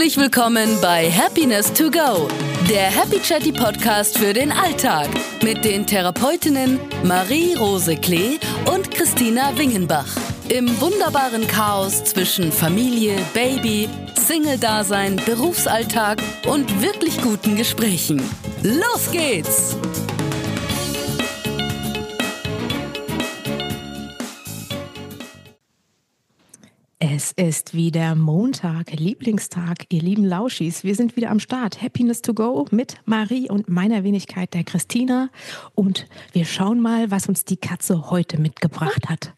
Herzlich willkommen bei Happiness to Go, der Happy Chatty Podcast für den Alltag mit den Therapeutinnen Marie-Rose Klee und Christina Wingenbach. Im wunderbaren Chaos zwischen Familie, Baby, Single-Dasein, Berufsalltag und wirklich guten Gesprächen. Los geht's! Es ist wieder Montag, Lieblingstag, ihr lieben Lauschis. Wir sind wieder am Start. Happiness to go mit Marie und meiner Wenigkeit, der Christina. Und wir schauen mal, was uns die Katze heute mitgebracht hat.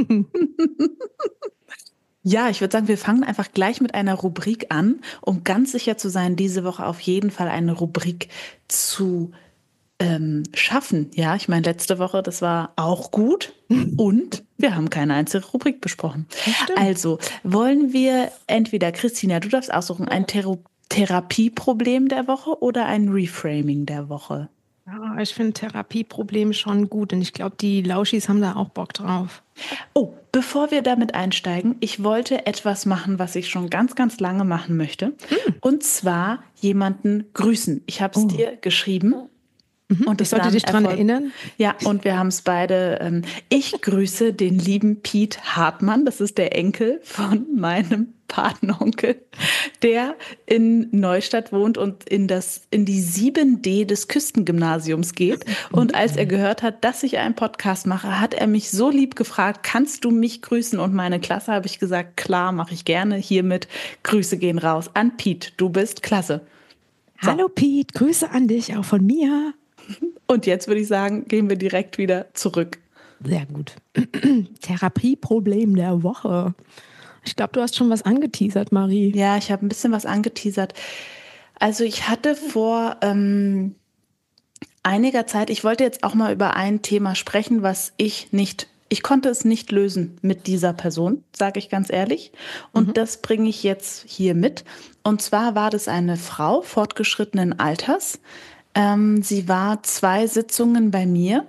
Ja, ich würde sagen, wir fangen einfach gleich mit einer Rubrik an, um ganz sicher zu sein, diese Woche auf jeden Fall eine Rubrik zu schaffen. Ja, ich meine, letzte Woche, das war auch gut und wir haben keine einzige Rubrik besprochen. Also wollen wir entweder, Christina, du darfst aussuchen, ein Therapieproblem der Woche oder ein Reframing der Woche? Ja, ich finde Therapieproblem schon gut und ich glaube, die Lauschis haben da auch Bock drauf. Oh, bevor wir damit einsteigen, ich wollte etwas machen, was ich schon ganz, ganz lange machen möchte. Und zwar jemanden grüßen. Ich habe es dir geschrieben. Und ich sollte dich daran erinnern. Ja, und wir haben es beide. Ich grüße den lieben Piet Hartmann. Das ist der Enkel von meinem Patenonkel, der in Neustadt wohnt und in die 7D des Küstengymnasiums geht. Und als er gehört hat, dass ich einen Podcast mache, hat er mich so lieb gefragt, kannst du mich grüßen? Und meine Klasse habe ich gesagt, klar, mache ich gerne. Hiermit Grüße gehen raus an Piet. Du bist klasse. So. Hallo Piet, Grüße an dich, auch von mir. Und jetzt würde ich sagen, gehen wir direkt wieder zurück. Sehr gut. Therapieproblem der Woche. Ich glaube, du hast schon was angeteasert, Marie. Ja, ich habe ein bisschen was angeteasert. Also ich hatte vor einiger Zeit, ich wollte jetzt auch mal über ein Thema sprechen, was ich konnte es nicht lösen mit dieser Person, sage ich ganz ehrlich. Und das bringe ich jetzt hier mit. Und zwar war das eine Frau fortgeschrittenen Alters. Sie war 2 Sitzungen bei mir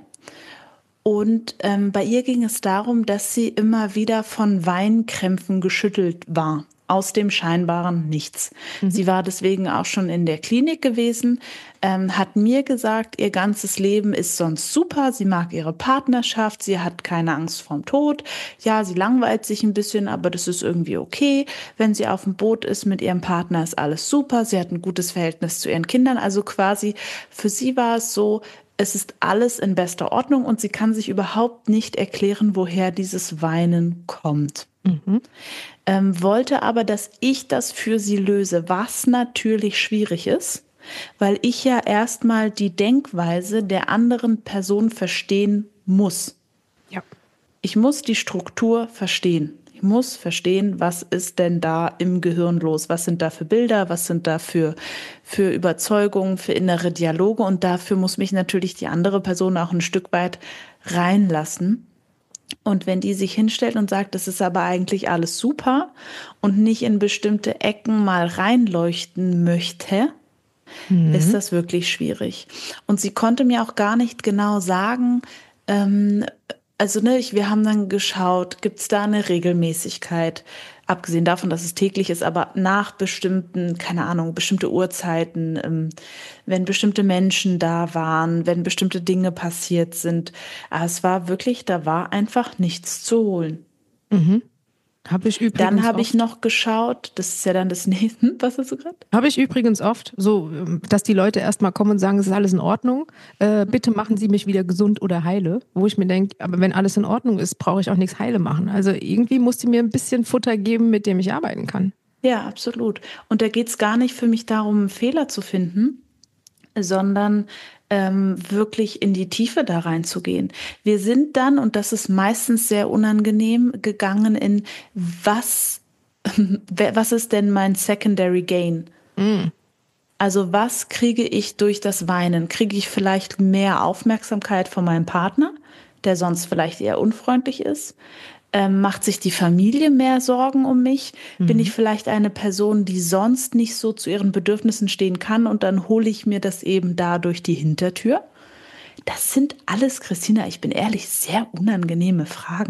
und bei ihr ging es darum, dass sie immer wieder von Weinkrämpfen geschüttelt war, aus dem scheinbaren Nichts. Sie war deswegen auch schon in der Klinik gewesen, hat mir gesagt, ihr ganzes Leben ist sonst super, sie mag ihre Partnerschaft, sie hat keine Angst vorm Tod, ja, sie langweilt sich ein bisschen, aber das ist irgendwie okay. Wenn sie auf dem Boot ist mit ihrem Partner, ist alles super, sie hat ein gutes Verhältnis zu ihren Kindern, also quasi für sie war es so, es ist alles in bester Ordnung und sie kann sich überhaupt nicht erklären, woher dieses Weinen kommt. Wollte aber, dass ich das für sie löse, was natürlich schwierig ist, weil ich ja erstmal die Denkweise der anderen Person verstehen muss. Ja. Ich muss die Struktur verstehen. Ich muss verstehen, was ist denn da im Gehirn los? Was sind da für Bilder? Was sind da für Überzeugungen, für innere Dialoge? Und dafür muss mich natürlich die andere Person auch ein Stück weit reinlassen. Und wenn die sich hinstellt und sagt, das ist aber eigentlich alles super und nicht in bestimmte Ecken mal reinleuchten möchte, ist das wirklich schwierig. Und sie konnte mir auch gar nicht genau sagen, wir haben dann geschaut, gibt es da eine Regelmäßigkeit, abgesehen davon, dass es täglich ist, aber nach bestimmten, keine Ahnung, bestimmte Uhrzeiten, wenn bestimmte Menschen da waren, wenn bestimmte Dinge passiert sind. Aber es war wirklich, da war einfach nichts zu holen. Dann habe ich noch geschaut, das ist ja dann das nächste, was hast du gerade? Habe ich übrigens oft, so, dass die Leute erstmal kommen und sagen, es ist alles in Ordnung, bitte machen Sie mich wieder gesund oder heile, wo ich mir denke, aber wenn alles in Ordnung ist, brauche ich auch nichts heile machen. Also irgendwie muss die mir ein bisschen Futter geben, mit dem ich arbeiten kann. Ja, absolut. Und da geht es gar nicht für mich darum, einen Fehler zu finden, sondern wirklich in die Tiefe da reinzugehen. Wir sind dann, und das ist meistens sehr unangenehm, gegangen in was ist denn mein Secondary Gain? Also was kriege ich durch das Weinen? Kriege ich vielleicht mehr Aufmerksamkeit von meinem Partner, der sonst vielleicht eher unfreundlich ist? Macht sich die Familie mehr Sorgen um mich? Bin ich vielleicht eine Person, die sonst nicht so zu ihren Bedürfnissen stehen kann und dann hole ich mir das eben da durch die Hintertür? Das sind alles, Christina, ich bin ehrlich, sehr unangenehme Fragen.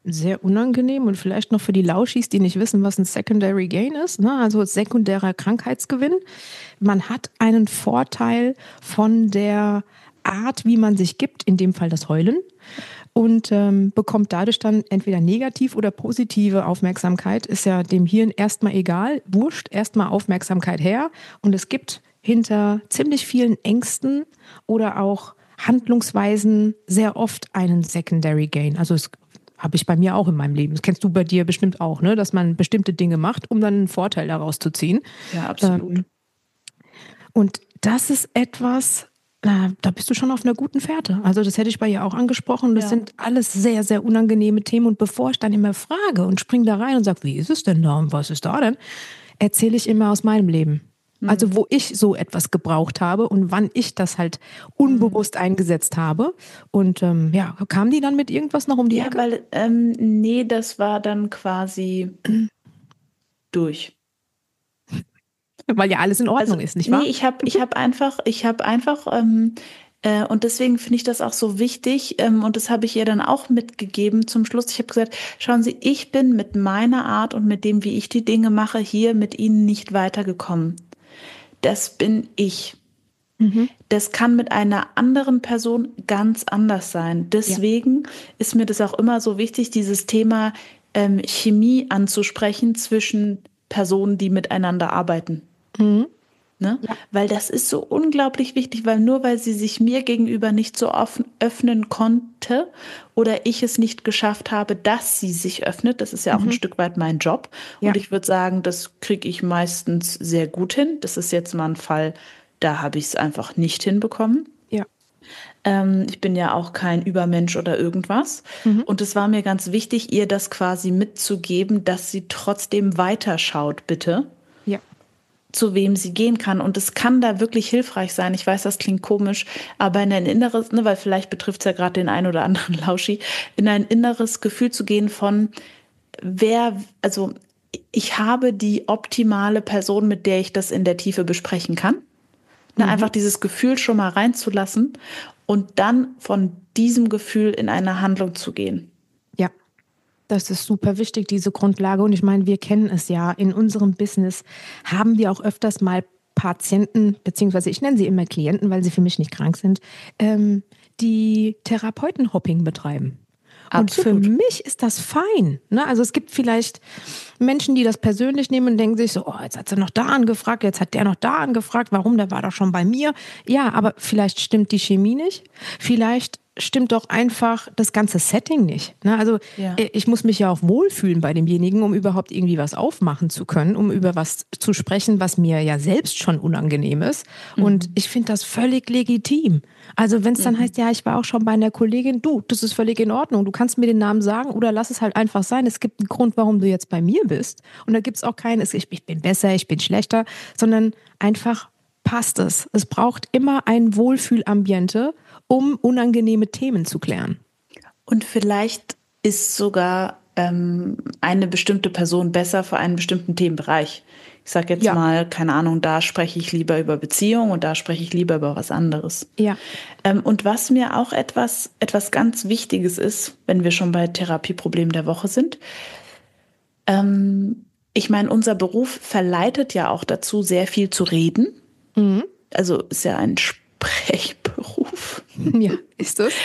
sehr unangenehm und vielleicht noch für die Lauschis, die nicht wissen, was ein Secondary Gain ist, ne? Also sekundärer Krankheitsgewinn. Man hat einen Vorteil von der Art, wie man sich gibt, in dem Fall das Heulen, und bekommt dadurch dann entweder negativ oder positive Aufmerksamkeit. Ist ja dem Hirn erstmal egal, wurscht, erstmal Aufmerksamkeit her. Und es gibt hinter ziemlich vielen Ängsten oder auch Handlungsweisen sehr oft einen Secondary Gain. Also es habe ich bei mir auch in meinem Leben. Das kennst du bei dir bestimmt auch, ne? Dass man bestimmte Dinge macht, um dann einen Vorteil daraus zu ziehen. Ja, absolut. Und das ist etwas, da bist du schon auf einer guten Fährte. Also das hätte ich bei ihr auch angesprochen. Das sind alles sehr, sehr unangenehme Themen. Und bevor ich dann immer frage und springe da rein und sage, wie ist es denn da und was ist da denn, erzähle ich immer aus meinem Leben. Also wo ich so etwas gebraucht habe und wann ich das halt unbewusst eingesetzt habe. Und kam die dann mit irgendwas noch um die Ecke? Weil, nee, das war dann quasi durch. Weil ja alles in Ordnung ist, nicht wahr? Nee, ich hab einfach, und deswegen finde ich das auch so wichtig, und das habe ich ihr dann auch mitgegeben zum Schluss. Ich habe gesagt, schauen Sie, ich bin mit meiner Art und mit dem, wie ich die Dinge mache, hier mit Ihnen nicht weitergekommen. Das bin ich. Das kann mit einer anderen Person ganz anders sein. Deswegen ist mir das auch immer so wichtig, dieses Thema Chemie anzusprechen zwischen Personen, die miteinander arbeiten. Ne? Ja. Weil das ist so unglaublich wichtig, weil nur weil sie sich mir gegenüber nicht so offen öffnen konnte oder ich es nicht geschafft habe, dass sie sich öffnet, das ist ja auch ein Stück weit mein Job. Ja. Und ich würde sagen, das kriege ich meistens sehr gut hin. Das ist jetzt mal ein Fall, da habe ich es einfach nicht hinbekommen. Ja. Ich bin ja auch kein Übermensch oder irgendwas. Und es war mir ganz wichtig, ihr das quasi mitzugeben, dass sie trotzdem weiterschaut, bitte. Ja. Zu wem sie gehen kann. Und es kann da wirklich hilfreich sein. Ich weiß, das klingt komisch, aber in ein inneres, ne, weil vielleicht betrifft es ja gerade den einen oder anderen Lauschi, in ein inneres Gefühl zu gehen von, ich habe die optimale Person, mit der ich das in der Tiefe besprechen kann. Einfach dieses Gefühl schon mal reinzulassen und dann von diesem Gefühl in eine Handlung zu gehen. Ja, das ist super wichtig, diese Grundlage. Und ich meine, wir kennen es ja. In unserem Business haben wir auch öfters mal Patienten, beziehungsweise ich nenne sie immer Klienten, weil sie für mich nicht krank sind, die Therapeutenhopping betreiben. Absolut. Und für mich ist das fein. Ne? Also es gibt vielleicht Menschen, die das persönlich nehmen und denken sich so, jetzt hat sie noch da angefragt, jetzt hat der noch da angefragt, warum, der war doch schon bei mir. Ja, aber vielleicht stimmt die Chemie nicht. Vielleicht stimmt doch einfach das ganze Setting nicht. Ne? Also ich muss mich ja auch wohlfühlen bei demjenigen, um überhaupt irgendwie was aufmachen zu können, um über was zu sprechen, was mir ja selbst schon unangenehm ist. Und ich finde das völlig legitim. Also wenn es dann heißt, ja, ich war auch schon bei einer Kollegin, du, das ist völlig in Ordnung. Du kannst mir den Namen sagen oder lass es halt einfach sein. Es gibt einen Grund, warum du jetzt bei mir bist. Und da gibt es auch keinen, ich bin besser, ich bin schlechter, sondern einfach passt es. Es braucht immer ein Wohlfühlambiente, um unangenehme Themen zu klären. Und vielleicht ist sogar eine bestimmte Person besser für einen bestimmten Themenbereich. Ich sage jetzt mal, keine Ahnung, da spreche ich lieber über Beziehung und da spreche ich lieber über was anderes. Ja. Und was mir auch etwas ganz Wichtiges ist, wenn wir schon bei Therapieproblemen der Woche sind, ich meine, unser Beruf verleitet ja auch dazu, sehr viel zu reden. Also ist ja ein Sprechberuf. Ja, ist das.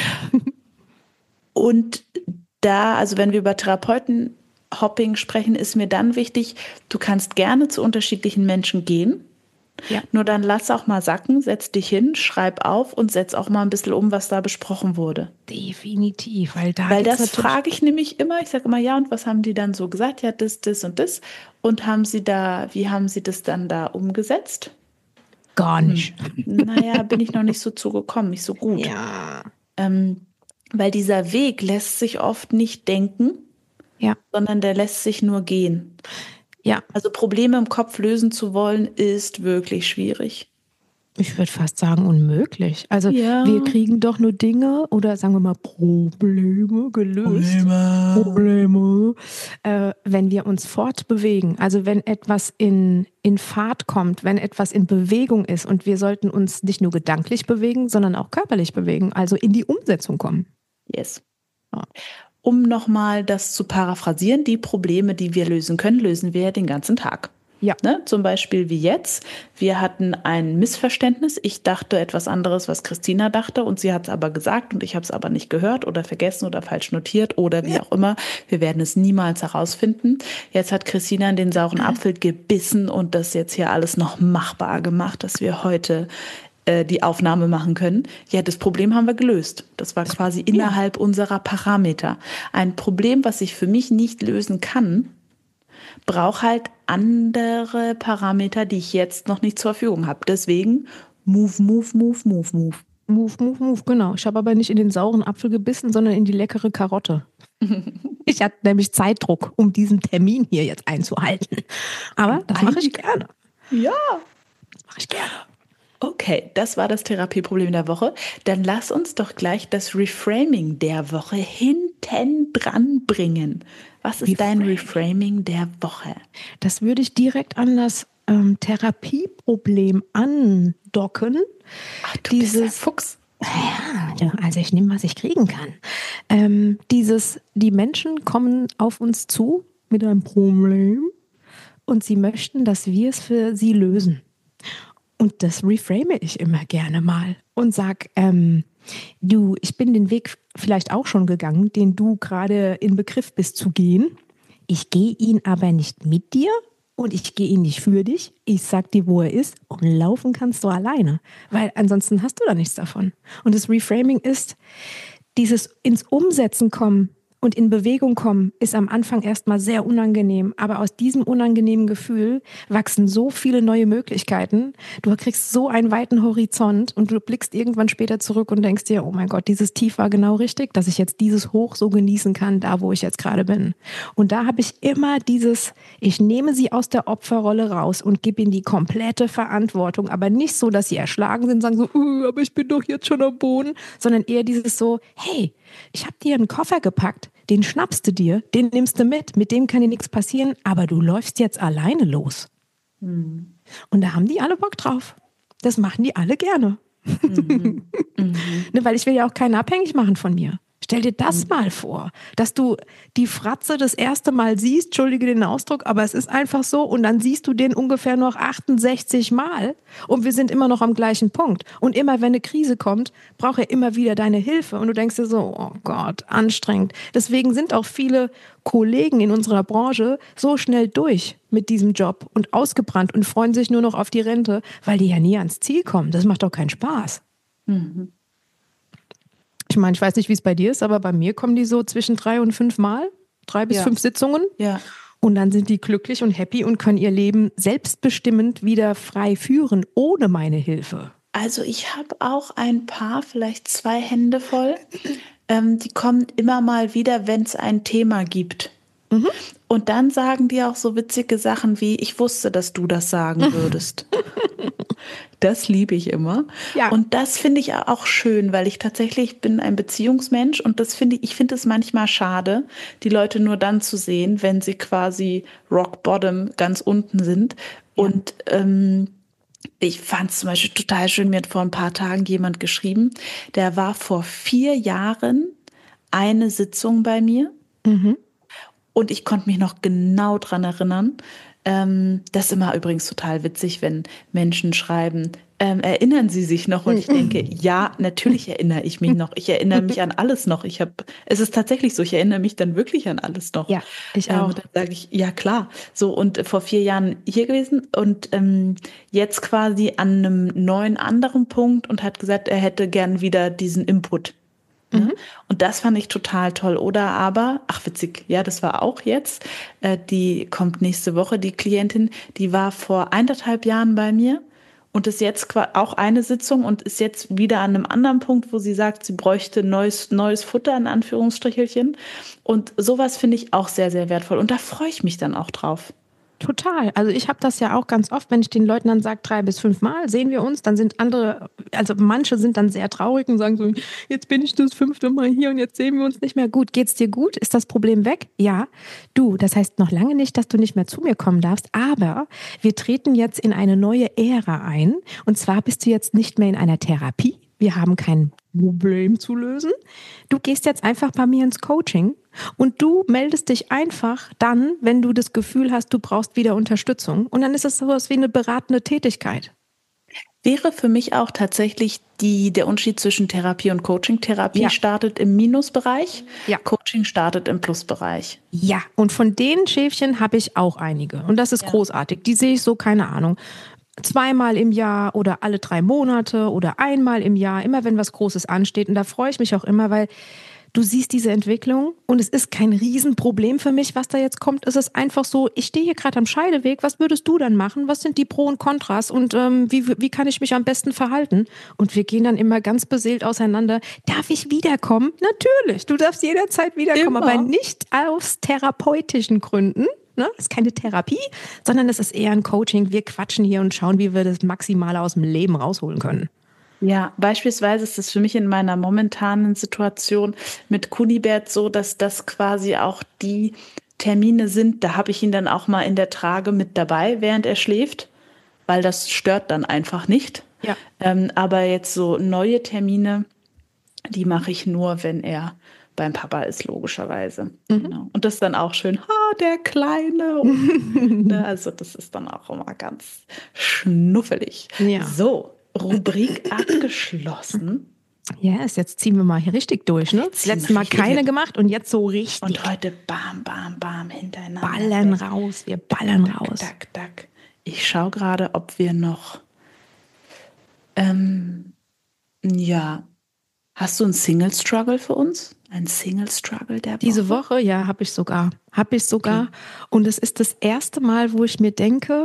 Und da, also wenn wir über Therapeutenhopping sprechen, ist mir dann wichtig, du kannst gerne zu unterschiedlichen Menschen gehen. Ja. Nur dann lass auch mal sacken, setz dich hin, schreib auf und setz auch mal ein bisschen um, was da besprochen wurde. Definitiv, weil das frage ich nämlich immer. Ich sage immer, ja, und was haben die dann so gesagt? Ja, das und das. Und wie haben sie das dann da umgesetzt? Gar nicht. Naja, bin ich noch nicht so zugekommen, nicht so gut. Ja. Weil dieser Weg lässt sich oft nicht denken, sondern der lässt sich nur gehen. Ja. Also Probleme im Kopf lösen zu wollen, ist wirklich schwierig. Ich würde fast sagen unmöglich. Also wir kriegen doch nur Dinge oder sagen wir mal Probleme gelöst. Probleme. Wenn wir uns fortbewegen. Also wenn etwas in Fahrt kommt, wenn etwas in Bewegung ist und wir sollten uns nicht nur gedanklich bewegen, sondern auch körperlich bewegen, also in die Umsetzung kommen. Yes. Ja. um nochmal das zu paraphrasieren, die Probleme, die wir lösen können, lösen wir ja den ganzen Tag. Ja. Ne? Zum Beispiel wie jetzt. Wir hatten ein Missverständnis. Ich dachte etwas anderes, was Christina dachte, und sie hat es aber gesagt und ich habe es aber nicht gehört oder vergessen oder falsch notiert oder wie auch immer. Wir werden es niemals herausfinden. Jetzt hat Christina in den sauren Apfel gebissen und das jetzt hier alles noch machbar gemacht, dass wir heute die Aufnahme machen können. Ja, das Problem haben wir gelöst. Das war quasi innerhalb unserer Parameter. Ein Problem, was ich für mich nicht lösen kann, braucht halt andere Parameter, die ich jetzt noch nicht zur Verfügung habe. Deswegen move. Move, genau. Ich habe aber nicht in den sauren Apfel gebissen, sondern in die leckere Karotte. Ich hatte nämlich Zeitdruck, um diesen Termin hier jetzt einzuhalten. Aber das mache ich gerne. Ja. Das mache ich gerne. Okay, das war das Therapieproblem der Woche. Dann lass uns doch gleich das Reframing der Woche hinten dran bringen. Was ist dein Reframing der Woche? Das würde ich direkt an das Therapieproblem andocken. Ach, du bist ein Fuchs. Ja, also ich nehme, was ich kriegen kann. Die Menschen kommen auf uns zu mit einem Problem und sie möchten, dass wir es für sie lösen. Und das reframe ich immer gerne mal und sag, du, ich bin den Weg vielleicht auch schon gegangen, den du gerade in Begriff bist zu gehen. Ich gehe ihn aber nicht mit dir und ich gehe ihn nicht für dich. Ich sag dir, wo er ist, und laufen kannst du alleine, weil ansonsten hast du da nichts davon. Und das Reframing ist, dieses ins Umsetzen kommen und in Bewegung kommen ist am Anfang erstmal sehr unangenehm, aber aus diesem unangenehmen Gefühl wachsen so viele neue Möglichkeiten. Du kriegst so einen weiten Horizont und du blickst irgendwann später zurück und denkst dir, oh mein Gott, dieses Tief war genau richtig, dass ich jetzt dieses Hoch so genießen kann, da wo ich jetzt gerade bin. Und da habe ich immer ich nehme sie aus der Opferrolle raus und gebe ihnen die komplette Verantwortung, aber nicht so, dass sie erschlagen sind und sagen so, aber ich bin doch jetzt schon am Boden, sondern eher dieses so, hey, ich habe dir einen Koffer gepackt, den schnappst du dir, den nimmst du mit dem kann dir nichts passieren, aber du läufst jetzt alleine los. Mhm. Und da haben die alle Bock drauf. Das machen die alle gerne. Mhm. Ne, weil ich will ja auch keinen abhängig machen von mir. Stell dir das mal vor, dass du die Fratze das erste Mal siehst, entschuldige den Ausdruck, aber es ist einfach so, und dann siehst du den ungefähr noch 68 Mal und wir sind immer noch am gleichen Punkt. Und immer wenn eine Krise kommt, braucht er immer wieder deine Hilfe und du denkst dir so, oh Gott, anstrengend. Deswegen sind auch viele Kollegen in unserer Branche so schnell durch mit diesem Job und ausgebrannt und freuen sich nur noch auf die Rente, weil die ja nie ans Ziel kommen. Das macht doch keinen Spaß. Mhm. Ich meine, ich weiß nicht, wie es bei dir ist, aber bei mir kommen die so zwischen 3 und 5 Mal, 3 bis 5 Sitzungen. Ja. Und dann sind die glücklich und happy und können ihr Leben selbstbestimmend wieder frei führen, ohne meine Hilfe. Also ich habe auch ein paar, vielleicht 2 Hände voll. Die kommen immer mal wieder, wenn es ein Thema gibt. Mhm. Und dann sagen die auch so witzige Sachen wie, ich wusste, dass du das sagen würdest. Das liebe ich immer. Ja. Und das finde ich auch schön, weil ich tatsächlich bin ein Beziehungsmensch und ich finde es manchmal schade, die Leute nur dann zu sehen, wenn sie quasi rock bottom ganz unten sind. Ja. Und ich fand es zum Beispiel total schön, mir hat vor ein paar Tagen jemand geschrieben, der war vor 4 Jahren eine Sitzung bei mir. Mhm. Und ich konnte mich noch genau dran erinnern. Das ist immer übrigens total witzig, wenn Menschen schreiben, erinnern Sie sich noch? Und ich denke, ja, natürlich erinnere ich mich noch. Ich erinnere mich an alles noch. Es ist tatsächlich so, ich erinnere mich dann wirklich an alles noch. Ja, ich auch. Dann sage ich, ja klar. So, und vor 4 Jahren hier gewesen und jetzt quasi an einem neuen anderen Punkt und hat gesagt, er hätte gern wieder diesen Input. Mhm. Und das fand ich total toll. Oder aber, ach witzig, ja, das war auch jetzt, die kommt nächste Woche, die Klientin, die war vor 1,5 Jahren bei mir und ist jetzt auch eine Sitzung und ist jetzt wieder an einem anderen Punkt, wo sie sagt, sie bräuchte neues Futter, in Anführungsstrichelchen. Und sowas finde ich auch sehr, sehr wertvoll. Und da freue ich mich dann auch drauf. Total. Also ich habe das ja auch ganz oft, wenn ich den Leuten dann sage, 3 bis 5 Mal sehen wir uns, dann sind manche sind dann sehr traurig und sagen so, jetzt bin ich das 5. Mal hier und jetzt sehen wir uns nicht mehr. Gut, geht's dir gut? Ist das Problem weg? Ja. Du, das heißt noch lange nicht, dass du nicht mehr zu mir kommen darfst, aber wir treten jetzt in eine neue Ära ein und zwar bist du jetzt nicht mehr in einer Therapie. Wir haben kein Problem zu lösen. Du gehst jetzt einfach bei mir ins Coaching und du meldest dich einfach dann, wenn du das Gefühl hast, du brauchst wieder Unterstützung. Und dann ist es sowas wie eine beratende Tätigkeit. Wäre für mich auch tatsächlich der Unterschied zwischen Therapie und Coaching. Therapie startet im Minusbereich, Coaching startet im Plusbereich. Ja, und von den Schäfchen habe ich auch einige. Und das ist großartig. Die sehe ich so, keine Ahnung, 2-mal im Jahr oder alle 3 Monate oder einmal im Jahr, immer wenn was Großes ansteht. Und da freue ich mich auch immer, weil du siehst diese Entwicklung und es ist kein Riesenproblem für mich, was da jetzt kommt. Es ist einfach so, ich stehe hier gerade am Scheideweg, was würdest du dann machen? Was sind die Pro und Kontras und wie kann ich mich am besten verhalten? Und wir gehen dann immer ganz beseelt auseinander. Darf ich wiederkommen? Natürlich, du darfst jederzeit wiederkommen, aber nicht aus therapeutischen Gründen. Ne? Das ist keine Therapie, sondern es ist eher ein Coaching. Wir quatschen hier und schauen, wie wir das Maximale aus dem Leben rausholen können. Ja, beispielsweise ist es für mich in meiner momentanen Situation mit Kunibert so, dass das quasi auch die Termine sind, da habe ich ihn dann auch mal in der Trage mit dabei, während er schläft, weil das stört dann einfach nicht. Ja. Aber jetzt so neue Termine, die mache ich nur, wenn er beim Papa ist, logischerweise. Genau. Und das ist dann auch schön, der Kleine. Und, also das ist dann auch immer ganz schnuffelig. Ja. So. Rubrik abgeschlossen. Yes, jetzt ziehen wir mal hier richtig durch, ne? Letztes Mal keine gemacht und jetzt so richtig. Und heute bam, bam, bam hintereinander. Ballern raus, wir ballern raus. Dack, dack. Ich schaue gerade, ob wir noch hast du einen Single-Struggle für uns? Ein Single-Struggle der Woche? Diese Woche, ja, habe ich sogar. Okay. Und es ist das erste Mal, wo ich mir denke,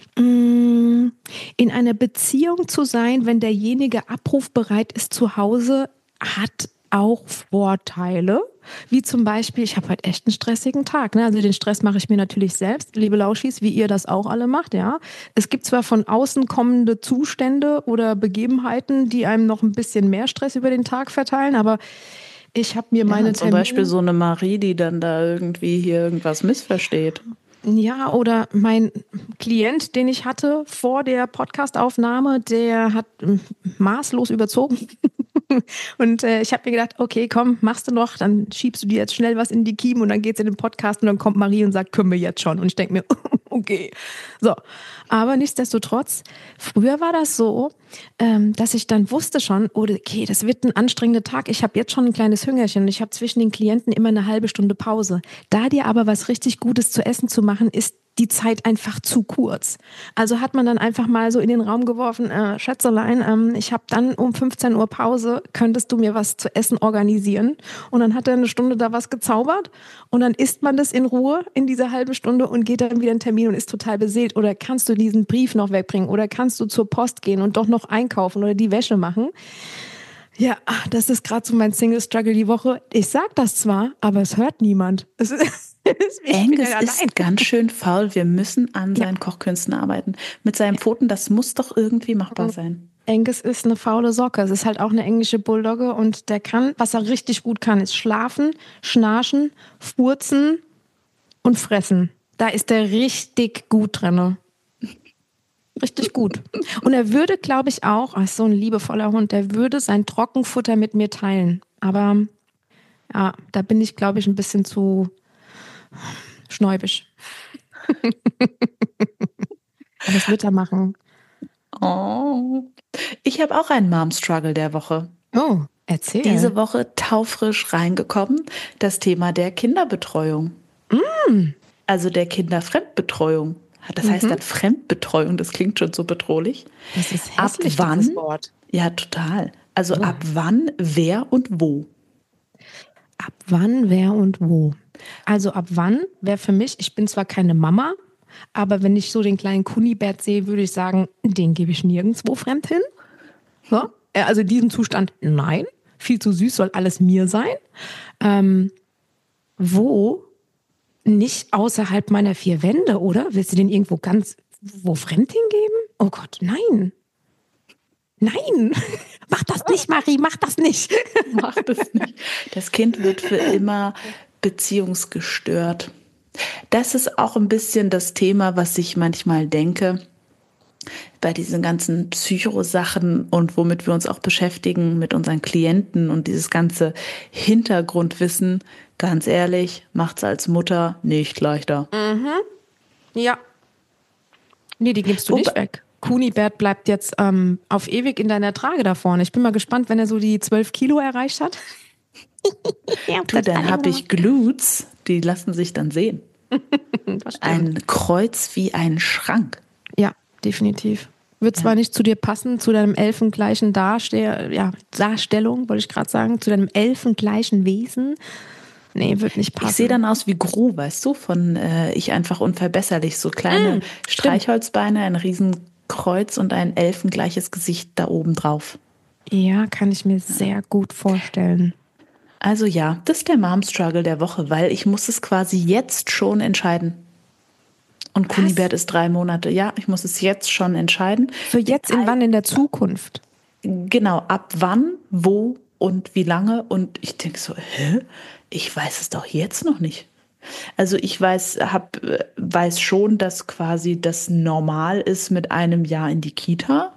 in einer Beziehung zu sein, wenn derjenige abrufbereit ist zu Hause, hat auch Vorteile. Wie zum Beispiel, ich habe heute echt einen stressigen Tag. Ne? Also den Stress mache ich mir natürlich selbst, liebe Lauschis, wie ihr das auch alle macht. Ja, es gibt zwar von außen kommende Zustände oder Begebenheiten, die einem noch ein bisschen mehr Stress über den Tag verteilen, aber ich habe mir meine zum Beispiel so eine Marie, die dann da irgendwie hier irgendwas missversteht. Ja, oder mein Klient, den ich hatte vor der Podcastaufnahme, der hat maßlos überzogen. Und ich habe mir gedacht, okay, komm, machst du noch, dann schiebst du dir jetzt schnell was in die Kiemen und dann geht's in den Podcast und dann kommt Marie und sagt, können wir jetzt schon. Und ich denke mir, okay. So, aber nichtsdestotrotz, früher war das so, dass ich dann wusste schon, okay, das wird ein anstrengender Tag. Ich habe jetzt schon ein kleines Hüngerchen und ich habe zwischen den Klienten immer eine halbe Stunde Pause. Da dir aber was richtig Gutes zu essen zu machen, ist die Zeit einfach zu kurz. Also hat man dann einfach mal so in den Raum geworfen, Schätzelein, ich habe dann um 15 Uhr Pause, könntest du mir was zu essen organisieren? Und dann hat er eine Stunde da was gezaubert und dann isst man das in Ruhe in dieser halben Stunde und geht dann wieder in den Termin und ist total beseelt. Oder kannst du diesen Brief noch wegbringen? Oder kannst du zur Post gehen und doch noch einkaufen oder die Wäsche machen? Ja, das ist gerade so mein Single-Struggle die Woche. Ich sag das zwar, aber es hört niemand. Angus ist ganz schön faul. Wir müssen an seinen Kochkünsten arbeiten. Mit seinen Pfoten, das muss doch irgendwie machbar sein. Angus ist eine faule Socke. Es ist halt auch eine englische Bulldogge und der kann, was er richtig gut kann, ist schlafen, schnarchen, furzen und fressen. Da ist er richtig gut drin. Richtig gut. Und er würde, glaube ich, auch, ist so ein liebevoller Hund, der würde sein Trockenfutter mit mir teilen. Aber ja, da bin ich, glaube ich, ein bisschen zu schnäubisch. Aber das wird er machen. Oh. Ich habe auch einen Mom-Struggle der Woche. Oh, erzähl. Diese Woche taufrisch reingekommen, das Thema der Kinderbetreuung. Also der Kinderfremdbetreuung. Das heißt dann Fremdbetreuung, das klingt schon so bedrohlich. Das ist hässlich, ab wann? dieses Wort. Ja, total. Also ab wann, wer und wo? Ab wann, wer und wo? Also ab wann wäre für mich, ich bin zwar keine Mama, aber wenn ich so den kleinen Kunibert sehe, würde ich sagen, den gebe ich nirgendwo fremd hin. So? Also diesen Zustand, nein. Viel zu süß, soll alles mir sein. Wo? Nicht außerhalb meiner 4 Wände, oder? Willst du den irgendwo wo fremd hingeben? Oh Gott, nein. Nein, mach das nicht, Marie, mach das nicht. Mach das nicht. Das Kind wird für immer beziehungsgestört. Das ist auch ein bisschen das Thema, was ich manchmal denke. bei diesen ganzen Psychosachen und womit wir uns auch beschäftigen mit unseren Klienten und dieses ganze Hintergrundwissen, ganz ehrlich, macht's als Mutter nicht leichter. Ja. Nee, die gibst du nicht weg. Kunibert bleibt jetzt auf ewig in deiner Trage da vorne. Ich bin mal gespannt, wenn er so die 12 Kilo erreicht hat. Du, dann habe ich Glutes, die lassen sich dann sehen. Ein Kreuz wie ein Schrank. Ja, definitiv. Wird zwar nicht zu dir passen, zu deinem elfengleichen Darstellung, wollte ich gerade sagen, zu deinem elfengleichen Wesen. Nee, wird nicht passen. Ich sehe dann aus wie Gru, weißt du, von Ich einfach unverbesserlich. So kleine Streichholzbeine, ein Riesenkreuz und ein elfengleiches Gesicht da oben drauf. Ja, kann ich mir sehr gut vorstellen. Also ja, das ist der Mom-Struggle der Woche, weil ich muss es quasi jetzt schon entscheiden. Und Kunibert ist 3 Monate. Ja, ich muss es jetzt schon entscheiden. Für jetzt in wann in der Zukunft? Genau, ab wann, wo und wie lange. Und ich denke so, ich weiß es doch jetzt noch nicht. Also ich weiß schon, dass quasi das normal ist mit einem Jahr in die Kita.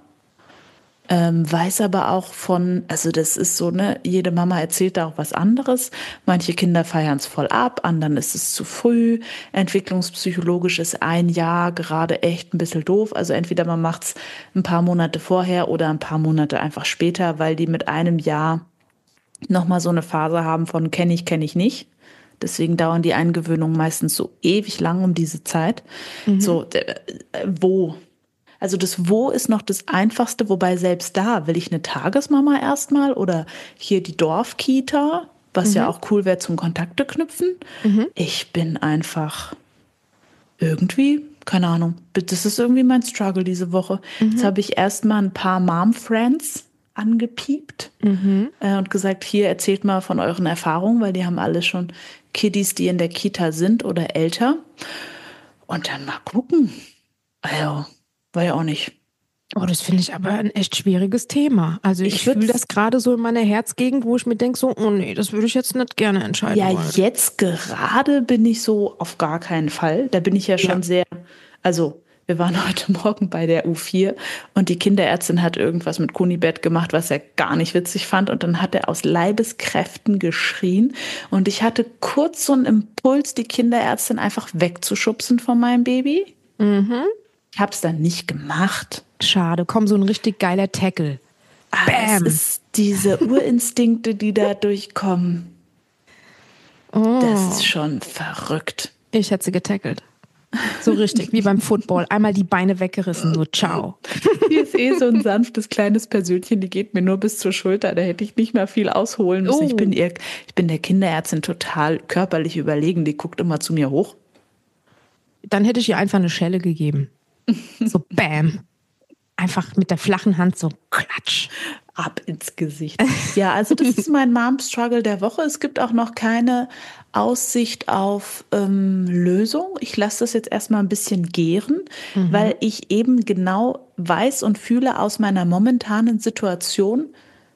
Weiß aber auch also das ist so, ne, jede Mama erzählt da auch was anderes. Manche Kinder feiern es voll ab, anderen ist es zu früh. Entwicklungspsychologisch ist 1 Jahr gerade echt ein bisschen doof. Also entweder man macht es ein paar Monate vorher oder ein paar Monate einfach später, weil die mit 1 Jahr nochmal so eine Phase haben von kenne ich nicht. Deswegen dauern die Eingewöhnungen meistens so ewig lang um diese Zeit. So, wo? Also das Wo ist noch das Einfachste, wobei selbst da will ich eine Tagesmama erstmal oder hier die Dorfkita, was ja auch cool wäre zum Kontakte knüpfen. Ich bin einfach irgendwie, keine Ahnung, das ist irgendwie mein Struggle diese Woche. Jetzt habe ich erstmal ein paar Mom-Friends angepiept und gesagt, hier erzählt mal von euren Erfahrungen, weil die haben alle schon Kiddies, die in der Kita sind oder älter. Und dann mal gucken. Also, war ja auch nicht. Oh, das finde ich aber ein echt schwieriges Thema. Also ich fühle das gerade so in meiner Herzgegend, wo ich mir denke so, oh nee, das würde ich jetzt nicht gerne entscheiden wollen. Jetzt gerade bin ich so auf gar keinen Fall. Da bin ich ja schon sehr, also wir waren heute Morgen bei der U4 und die Kinderärztin hat irgendwas mit Kunibert gemacht, was er gar nicht witzig fand. Und dann hat er aus Leibeskräften geschrien. Und ich hatte kurz so einen Impuls, die Kinderärztin einfach wegzuschubsen von meinem Baby. Ich habe es dann nicht gemacht. Schade, komm, so ein richtig geiler Tackle. Bam. Es ist diese Urinstinkte, die da durchkommen. Oh. Das ist schon verrückt. Ich hätte sie getackelt. So richtig, wie beim Football. Einmal die Beine weggerissen, so ciao. Die ist so ein sanftes, kleines Persönchen, die geht mir nur bis zur Schulter. Da hätte ich nicht mehr viel ausholen müssen. Ich bin der Kinderärztin total körperlich überlegen. Die guckt immer zu mir hoch. Dann hätte ich ihr einfach eine Schelle gegeben. So bam. Einfach mit der flachen Hand so klatsch. Ab ins Gesicht. Ja, also das ist mein Mom-Struggle der Woche. Es gibt auch noch keine Aussicht auf Lösung. Ich lasse das jetzt erstmal ein bisschen gären, weil ich eben genau weiß und fühle aus meiner momentanen Situation,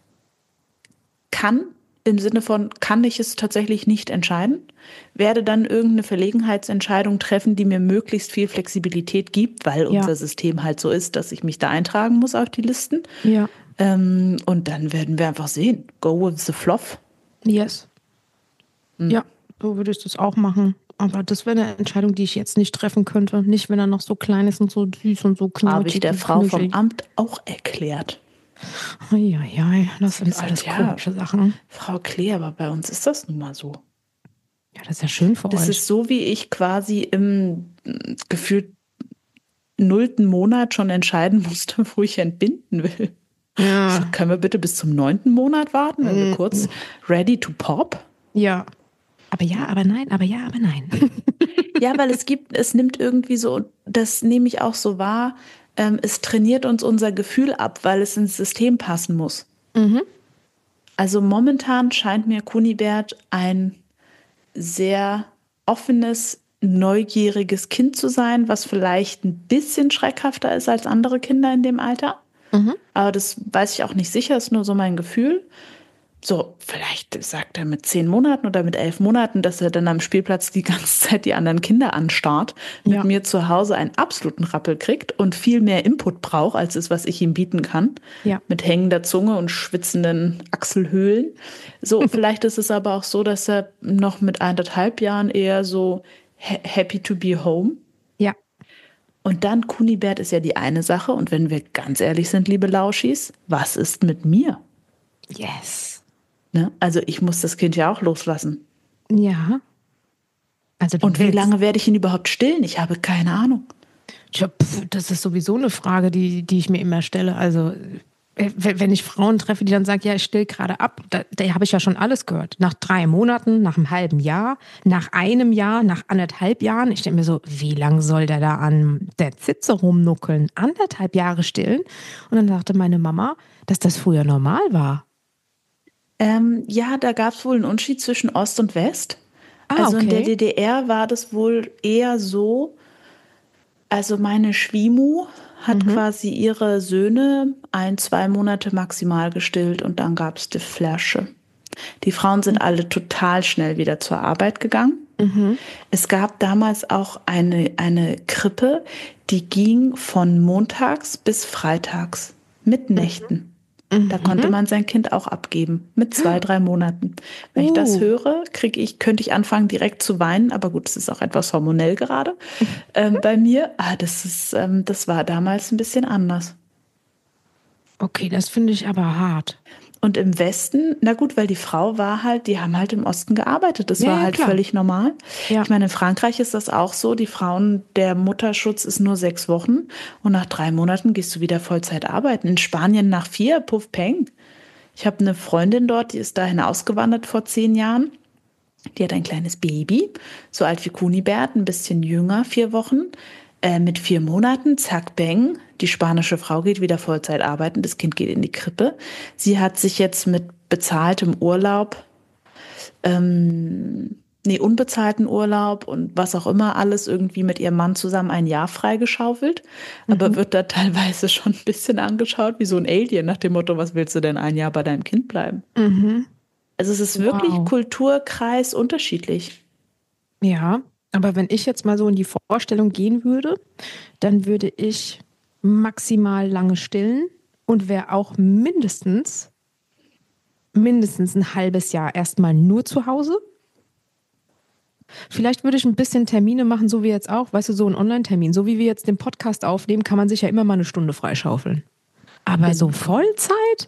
im Sinne von, kann ich es tatsächlich nicht entscheiden, werde dann irgendeine Verlegenheitsentscheidung treffen, die mir möglichst viel Flexibilität gibt, weil unser System halt so ist, dass ich mich da eintragen muss auf die Listen. Ja. Und dann werden wir einfach sehen. Go with the fluff. Yes. Ja, so würde ich das auch machen. Aber das wäre eine Entscheidung, die ich jetzt nicht treffen könnte. Nicht, wenn er noch so klein ist und so süß und so knutschig. Habe ich der Frau vom Amt auch erklärt. Ja, das sind alles komische Sachen. Frau Klee, aber bei uns ist das nun mal so. Ja, das ist ja schön für euch. Das ist so, wie ich quasi im gefühlt 0. Monat schon entscheiden musste, wo ich entbinden will. Ja. So, können wir bitte bis zum 9. Monat warten, wenn wir kurz ready to pop? Ja. Aber ja, aber nein, aber ja, aber nein. Ja, weil es nimmt irgendwie so, das nehme ich auch so wahr, es trainiert uns unser Gefühl ab, weil es ins System passen muss. Also momentan scheint mir Kunibert ein sehr offenes, neugieriges Kind zu sein, was vielleicht ein bisschen schreckhafter ist als andere Kinder in dem Alter. Aber das weiß ich auch nicht sicher, ist nur so mein Gefühl. So, vielleicht sagt er mit 10 Monaten oder mit 11 Monaten, dass er dann am Spielplatz die ganze Zeit die anderen Kinder anstarrt, mit mir zu Hause einen absoluten Rappel kriegt und viel mehr Input braucht, als es, was ich ihm bieten kann. Ja. Mit hängender Zunge und schwitzenden Achselhöhlen. So, vielleicht ist es aber auch so, dass er noch mit 1,5 Jahren eher so happy to be home. Ja. Und dann Kunibert ist ja die eine Sache. Und wenn wir ganz ehrlich sind, liebe Lauschis, was ist mit mir? Yes. Ne? Also ich muss das Kind ja auch loslassen. Ja. Also und wie lange werde ich ihn überhaupt stillen? Ich habe keine Ahnung. Tja, das ist sowieso eine Frage, die ich mir immer stelle. Also wenn ich Frauen treffe, die dann sagen, ja, ich still gerade ab, da habe ich ja schon alles gehört. Nach 3 Monaten, nach einem halben Jahr, nach einem Jahr, nach 1,5 Jahren. Ich denke mir so, wie lange soll der da an der Zitze rumnuckeln? 1,5 Jahre stillen? Und dann sagte meine Mama, dass das früher normal war. Ja, da gab es wohl einen Unterschied zwischen Ost und West. Also okay. in der DDR war das wohl eher so, also meine Schwimu hat quasi ihre Söhne 1-2 Monate maximal gestillt und dann gab es die Flasche. Die Frauen sind alle total schnell wieder zur Arbeit gegangen. Es gab damals auch eine Krippe, die ging von montags bis freitags mit Nächten. Da konnte man sein Kind auch abgeben mit 2-3 Monaten. Wenn ich das höre, könnte ich anfangen direkt zu weinen, aber gut, es ist auch etwas hormonell gerade bei mir. Das war damals ein bisschen anders. Okay, das finde ich aber hart. Und im Westen, na gut, weil die Frau die haben halt im Osten gearbeitet. Das war halt klar. Völlig normal. Ja. Ich meine, in Frankreich ist das auch so. Die Frauen, der Mutterschutz ist nur 6 Wochen. Und nach 3 Monaten gehst du wieder Vollzeit arbeiten. In Spanien nach 4, puff, peng. Ich habe eine Freundin dort, die ist dahin ausgewandert vor 10 Jahren. Die hat ein kleines Baby, so alt wie Kunibert, ein bisschen jünger, 4 Wochen. Mit 4 Monaten, zack, bang, die spanische Frau geht wieder Vollzeit arbeiten, das Kind geht in die Krippe. Sie hat sich jetzt mit bezahltem Urlaub, unbezahlten Urlaub und was auch immer alles irgendwie mit ihrem Mann zusammen ein Jahr freigeschaufelt, aber wird da teilweise schon ein bisschen angeschaut wie so ein Alien nach dem Motto, was willst du denn ein Jahr bei deinem Kind bleiben? Also es ist wirklich Kulturkreis unterschiedlich. Ja. Aber wenn ich jetzt mal so in die Vorstellung gehen würde, dann würde ich maximal lange stillen und wäre auch mindestens ein halbes Jahr erstmal nur zu Hause. Vielleicht würde ich ein bisschen Termine machen, so wie jetzt auch, weißt du, so ein Online-Termin. So wie wir jetzt den Podcast aufnehmen, kann man sich ja immer mal eine Stunde freischaufeln. Aber so Vollzeit?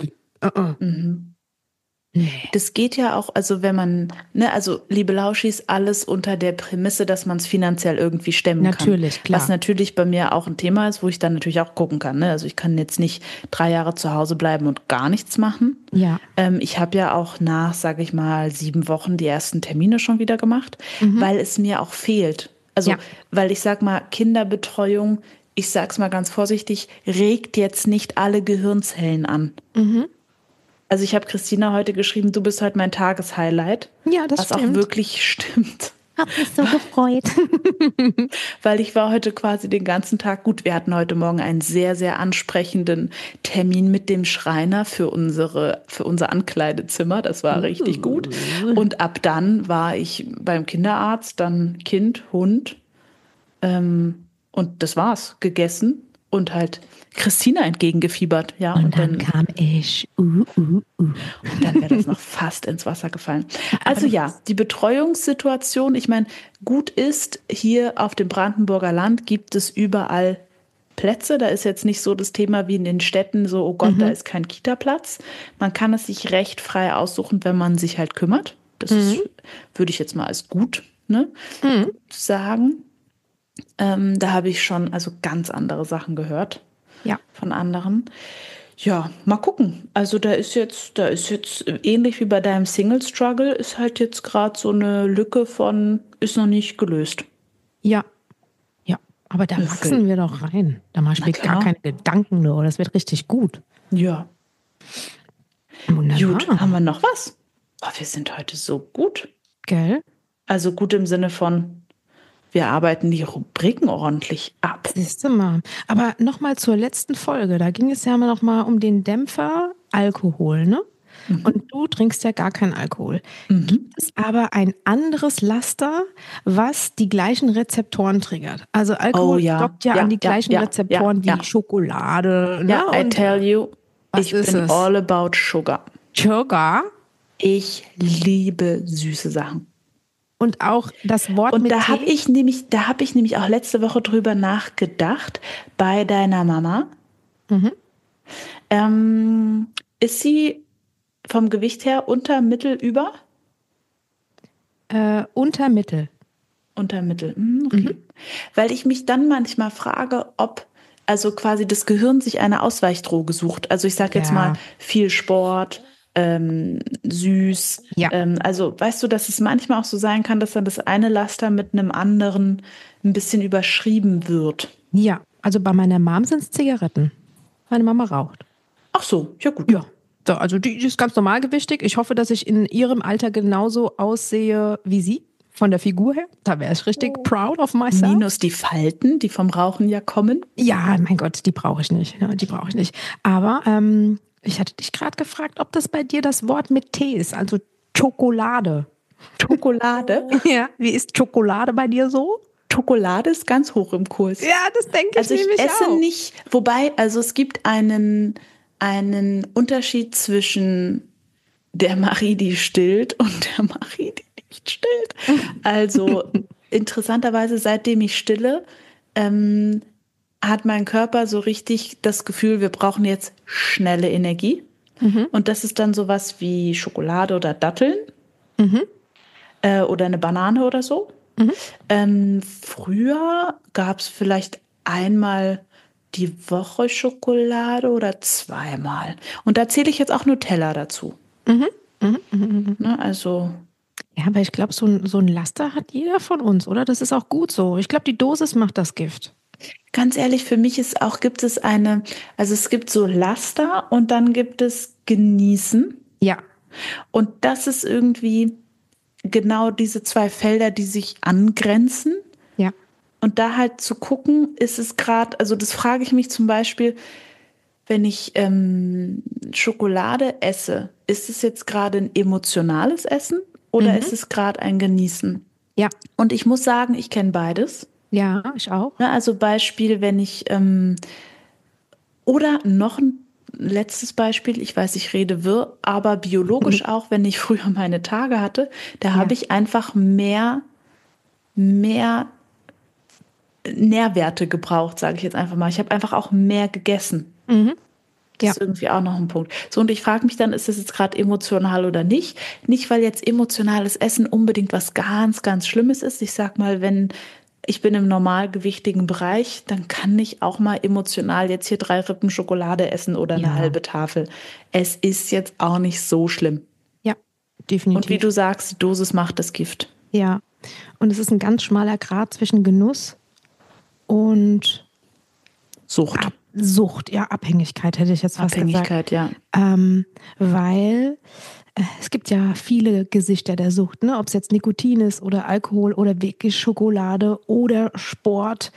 Das geht ja auch, also wenn man, also liebe Lauschis, alles unter der Prämisse, dass man es finanziell irgendwie stemmen kann. Natürlich, klar. Was natürlich bei mir auch ein Thema ist, wo ich dann natürlich auch gucken kann. Also ich kann jetzt nicht 3 Jahre zu Hause bleiben und gar nichts machen. Ja. Ich habe ja auch nach, sage ich mal, 7 Wochen die ersten Termine schon wieder gemacht, weil es mir auch fehlt. Also, weil ich sag mal, Kinderbetreuung, ich sag's mal ganz vorsichtig, regt jetzt nicht alle Gehirnzellen an. Also ich habe Christina heute geschrieben, du bist heute mein Tageshighlight. Ja, das stimmt. Was auch wirklich stimmt. Hab mich so gefreut. Weil ich war heute quasi den ganzen Tag, gut, wir hatten heute Morgen einen sehr, sehr ansprechenden Termin mit dem Schreiner für unser Ankleidezimmer. Das war richtig gut. Und ab dann war ich beim Kinderarzt, dann Kind, Hund. Und das war's, gegessen. Und halt Christina entgegengefiebert. Ja, und dann kam ich. Und dann wäre das noch fast ins Wasser gefallen. Also ja, die Betreuungssituation, ich meine, gut ist, hier auf dem Brandenburger Land gibt es überall Plätze. Da ist jetzt nicht so das Thema wie in den Städten, so, oh Gott, da ist kein Kita-Platz. Man kann es sich recht frei aussuchen, wenn man sich halt kümmert. Das würde ich jetzt mal als gut sagen. Da habe ich schon ganz andere Sachen gehört von anderen. Ja, mal gucken. Also da ist jetzt ähnlich wie bei deinem Single-Struggle, ist halt jetzt gerade so eine Lücke ist noch nicht gelöst. Ja, aber da wachsen wir doch rein. Da mache ich mir gar keine Gedanken nur. Das wird richtig gut. Ja. Wunderbar. Gut, haben wir noch was? Oh, wir sind heute so gut. Gell? Also gut im Sinne von, wir arbeiten die Rubriken ordentlich ab. Siehst du mal. Aber nochmal zur letzten Folge. Da ging es ja noch mal um den Dämpfer Alkohol, ne? Und du trinkst ja gar keinen Alkohol. Gibt es aber ein anderes Laster, was die gleichen Rezeptoren triggert? Also Alkohol dockt ja an die gleichen Rezeptoren wie Schokolade. Ne? Ja, I tell you, ich bin es? all about sugar. Sugar? Ich liebe süße Sachen. Und auch das Wort und mit da habe ich nämlich auch letzte Woche drüber nachgedacht bei deiner Mama. Ist sie vom Gewicht her unter Mittel über? Unter Mittel. Unter Mittel, okay. Weil ich mich dann manchmal frage, ob also quasi das Gehirn sich eine Ausweichdroge sucht. Also ich sage jetzt mal viel Sport, süß. Ja. Also weißt du, dass es manchmal auch so sein kann, dass dann das eine Laster mit einem anderen ein bisschen überschrieben wird. Ja, also bei meiner Mom sind es Zigaretten. Meine Mama raucht. Ach so, ja gut. Ja. So, also die ist ganz normalgewichtig. Ich hoffe, dass ich in ihrem Alter genauso aussehe wie sie. Von der Figur her. Da wäre ich richtig proud of myself. Minus die Falten, die vom Rauchen ja kommen. Ja, mein Gott, die brauche ich nicht. Ja, die brauche ich nicht. Aber ich hatte dich gerade gefragt, ob das bei dir das Wort mit T ist, also Schokolade. Schokolade? Ja, wie ist Schokolade bei dir so? Schokolade ist ganz hoch im Kurs. Ja, das denke ich nämlich auch. Also ich esse nicht, wobei, also es gibt einen Unterschied zwischen der Marie, die stillt, und der Marie, die nicht stillt. Also interessanterweise, seitdem ich stille, hat mein Körper so richtig das Gefühl, wir brauchen jetzt schnelle Energie. Und das ist dann sowas wie Schokolade oder Datteln oder eine Banane oder so. Früher gab es vielleicht einmal die Woche Schokolade oder zweimal. Und da zähle ich jetzt auch Nutella dazu. Ne, also. Ja, aber ich glaube, so ein Laster hat jeder von uns, oder? Das ist auch gut so. Ich glaube, die Dosis macht das Gift. Ganz ehrlich, für mich gibt es es gibt so Laster und dann gibt es Genießen. Ja. Und das ist irgendwie genau diese zwei Felder, die sich angrenzen. Ja. Und da halt zu gucken, ist es gerade, also das frage ich mich zum Beispiel, wenn ich Schokolade esse, ist es jetzt gerade ein emotionales Essen oder ist es gerade ein Genießen? Ja. Und ich muss sagen, ich kenne beides. Ja, ich auch. Also Beispiel, wenn ich, oder noch ein letztes Beispiel, ich weiß, ich rede wirr, aber biologisch auch, wenn ich früher meine Tage hatte, da habe ich einfach mehr Nährwerte gebraucht, sage ich jetzt einfach mal. Ich habe einfach auch mehr gegessen. Das ist irgendwie auch noch ein Punkt. So, und ich frage mich dann, ist das jetzt gerade emotional oder nicht? Nicht, weil jetzt emotionales Essen unbedingt was ganz, ganz Schlimmes ist. Ich sag mal, wenn ich bin im normalgewichtigen Bereich, dann kann ich auch mal emotional jetzt hier 3 Rippen Schokolade essen oder eine halbe Tafel. Es ist jetzt auch nicht so schlimm. Ja, definitiv. Und wie du sagst, die Dosis macht das Gift. Ja, und es ist ein ganz schmaler Grat zwischen Genuss und Sucht. Sucht, ja, Abhängigkeit hätte ich jetzt fast Abhängigkeit, gesagt. Ja. Weil es gibt ja viele Gesichter der Sucht, ne? Ob es jetzt Nikotin ist oder Alkohol oder wirklich Schokolade oder Sport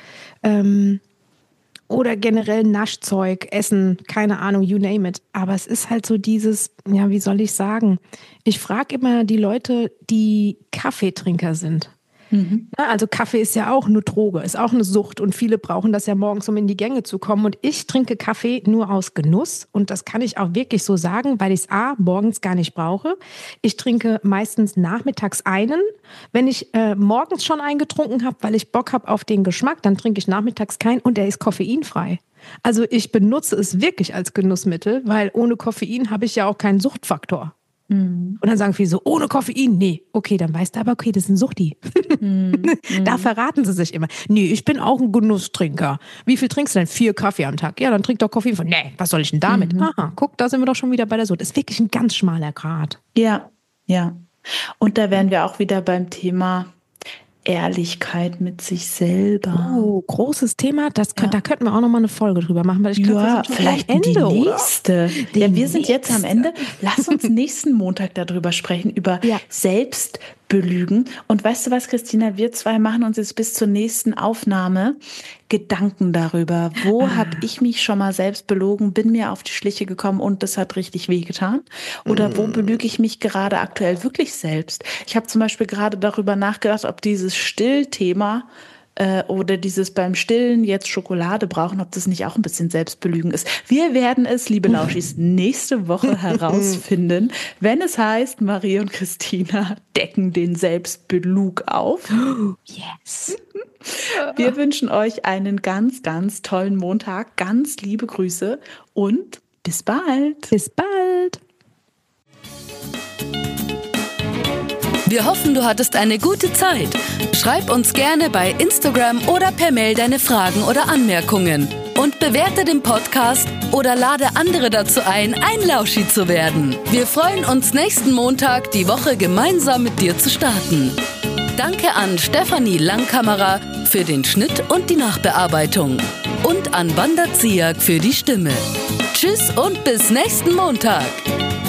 oder generell Naschzeug, Essen, keine Ahnung, you name it. Aber es ist halt so dieses, ja, wie soll ich sagen? Ich frage immer die Leute, die Kaffeetrinker sind. Also Kaffee ist ja auch eine Droge, ist auch eine Sucht und viele brauchen das ja morgens, um in die Gänge zu kommen. Und ich trinke Kaffee nur aus Genuss und das kann ich auch wirklich so sagen, weil ich es morgens gar nicht brauche. Ich trinke meistens nachmittags einen. Wenn ich morgens schon einen getrunken habe, weil ich Bock habe auf den Geschmack, dann trinke ich nachmittags keinen und der ist koffeinfrei. Also ich benutze es wirklich als Genussmittel, weil ohne Koffein habe ich ja auch keinen Suchtfaktor. Und dann sagen viele so, ohne Koffein? Nee. Okay, dann weißt du aber, okay, das ist ein Suchti. Da verraten sie sich immer. Nee, ich bin auch ein Genusstrinker. Wie viel trinkst du denn? 4 Kaffee am Tag. Ja, dann trink doch Koffein. Nee, was soll ich denn damit? Aha, guck, da sind wir doch schon wieder bei der Sucht. Das ist wirklich ein ganz schmaler Grat. Ja, ja. Und da wären wir auch wieder beim Thema Ehrlichkeit mit sich selber. Oh, großes Thema. Da könnten wir auch noch mal eine Folge drüber machen, weil ich glaube, wir sind schon vielleicht am Ende, die nächste. Ja, wir sind jetzt am Ende. Lass uns nächsten Montag darüber sprechen, über Selbstbewusstsein belügen. Und weißt du was, Christina, wir zwei machen uns jetzt bis zur nächsten Aufnahme Gedanken darüber, wo habe ich mich schon mal selbst belogen, bin mir auf die Schliche gekommen und das hat richtig wehgetan? Oder wo belüge ich mich gerade aktuell wirklich selbst? Ich habe zum Beispiel gerade darüber nachgedacht, ob dieses Stillthema oder dieses beim Stillen jetzt Schokolade brauchen, ob das nicht auch ein bisschen Selbstbelügen ist. Wir werden es, liebe Lauschis, nächste Woche herausfinden, wenn es heißt, Marie und Christina decken den Selbstbelug auf. Yes. Wir wünschen euch einen ganz, ganz tollen Montag. Ganz liebe Grüße und bis bald. Bis bald. Wir hoffen, du hattest eine gute Zeit. Schreib uns gerne bei Instagram oder per Mail deine Fragen oder Anmerkungen. Und bewerte den Podcast oder lade andere dazu ein Lauschi zu werden. Wir freuen uns nächsten Montag, die Woche gemeinsam mit dir zu starten. Danke an Stefanie Langkammerer für den Schnitt und die Nachbearbeitung. Und an Wanda Ziak für die Stimme. Tschüss und bis nächsten Montag.